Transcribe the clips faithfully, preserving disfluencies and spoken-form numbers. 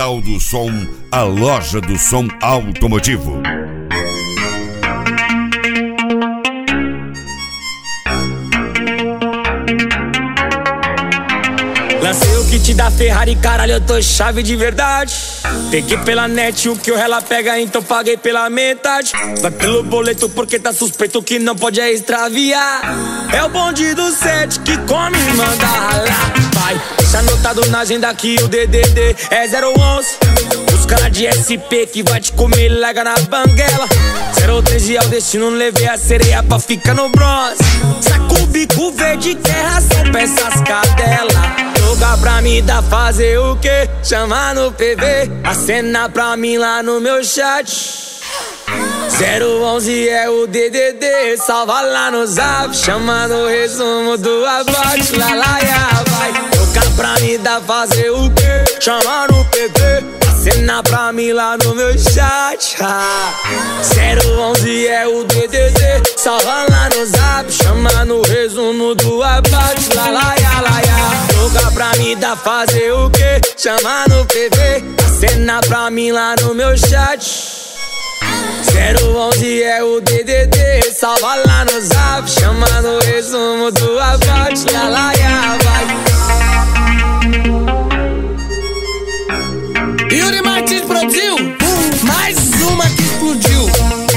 Central do Som, a loja do som automotivo. Lancei o kit da Ferrari, caralho, eu tô chave de verdade. Peguei pela net o que o rela pega, então paguei pela metade. Vai pelo boleto porque tá suspeito que não pode é extraviar. É o bonde do sete que come e manda ralar. Vai, deixa anotado na agenda que o D D D é zero onze. Os caras de S P que vai te comer, larga na banguela. zero treze é o destino, não levei a sereia pra ficar no bronze. Saco o bico verde, que é ração pra essas cadelas. Joga pra mim, dá fazer o quê? Chama no P V, acena pra mim lá no meu chat. zero onze é o D D D, salva lá no zap. Chama no resumo do abate, lá lá ya, vai. Joga pra mim, dá fazer o quê? Chama no P V, acena pra mim lá no meu chat. zero onze é o D D D, salva lá no zap. Chama no resumo do abate, lá lá ya, lá ya. Joga pra mim, dá fazer o quê? Chama no P V, acena pra mim lá no meu chat. zero onze é o D D D, salva lá no zap. Chama no resumo do abate, lá lá ya, vai. Yuri Martins produziu mais uma que explodiu.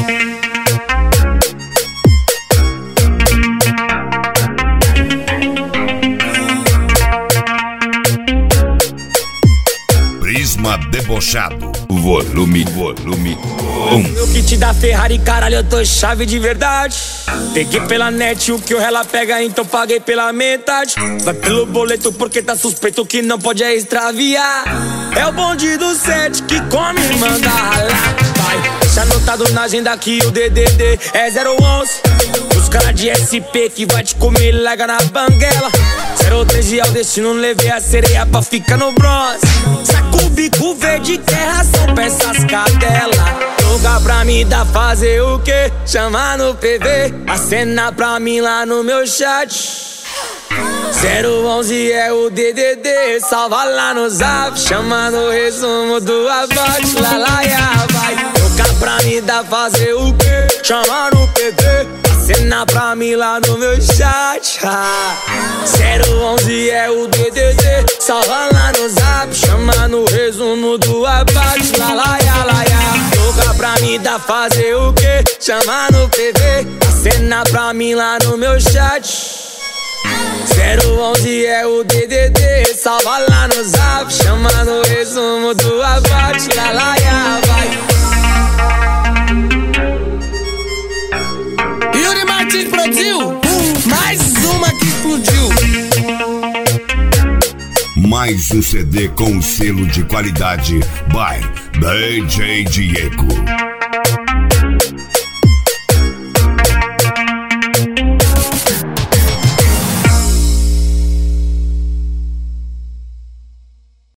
Prisma Debochado, volume, volume um. Meu kit da Ferrari, caralho, eu tô chave de verdade. Peguei pela net o que o rela pega, então paguei pela metade. Vai pelo boleto porque tá suspeito que não pode é extraviar. É o bonde do sete que come e manda ralar. Vai, deixa anotado na agenda que o D D D é zero onze. Os caras de S P que vai te comer, larga na banguela. zero treze é o destino, não levei a sereia pra ficar no bronze. Saco o bico verde, que é ração pra essas cadelas. Joga pra mim, dá fazer o quê? Chama no P V, acena pra mim lá no meu chat. zero onze é o D D D, salva lá no zap. Chama no resumo do abate, lá lá ya, vai. Joga pra mim, dá fazer o quê? Chama no P V, acena pra mim lá no meu chat. zero onze é o D D D, salva lá no zap. Chama no resumo do abate, lá lá ya, lá ya. Joga pra mim, dá fazer o quê? Chama no P V, acena pra mim lá no meu chat. zero onze é o D D D, salva lá no zap. Chama no resumo do abate, lá lá ya, vai. Yuri Martins produziu mais uma que explodiu. Mais um C D com selo de qualidade by D J Diego.